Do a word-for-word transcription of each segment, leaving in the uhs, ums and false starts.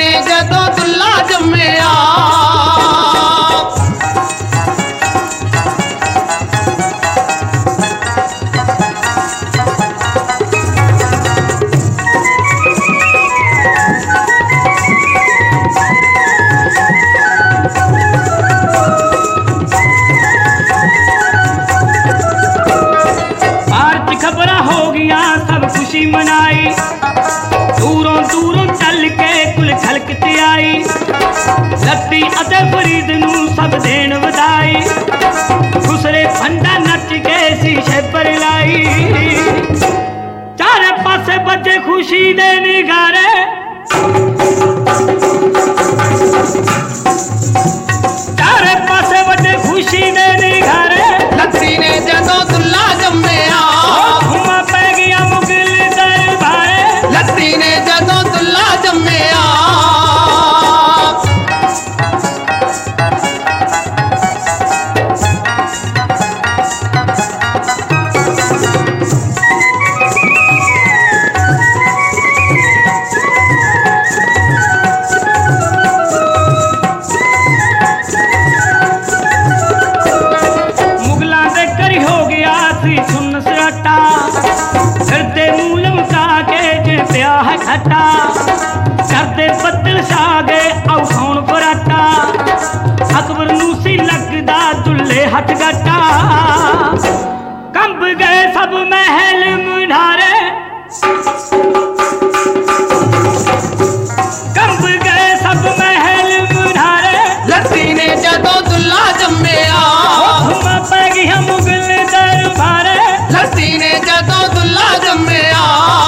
ने जदों दुल्ला जम्मिया खुशी मनाई दूरों दूरों चल के कुल खलकते आई लत्ती अते फरीद नू सब देन वधाई खुसरे फंडा नच के शीशे पर लाई चारे पासे बजे खुशी दे निगारे चारे पासे बजे खुशी दे निगारे लत्ती ने जदों दुल्ला जम्मिया लत्ती ने जदों दुल्ला जम्मिया मुगलां दे करी हो गया सी सुन सराटा फिर दे मूल मुका के जे पिया है खट्टा करदे बदल छा गए औ कौन फराटा अकबर नू सी लगदा दुल्ले हट गट्टा कंब गए सब महल मुनारे कंब गए सब महल मुनारे लत्ती ने जदों दुल्ला जम्मिया पै गया मुगल दरबारे लत्ती ने जदों दुल्ला जम्मिया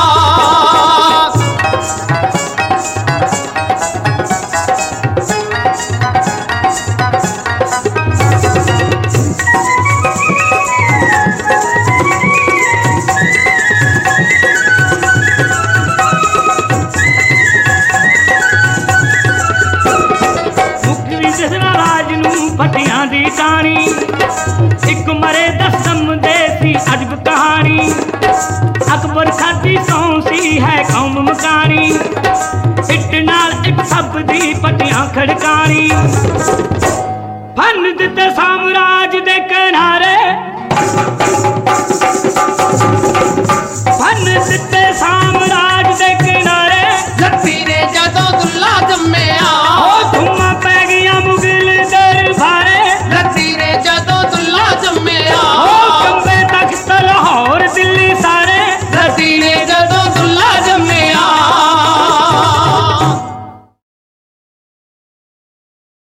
फटियां दी टाणी एक मरे दसम देसी अजब कहानी अकबर खादी सौंसी है कौम मकानी इट नाल एक सब दी पटियां खड़कानी फन दिते साम्राज दे किनारे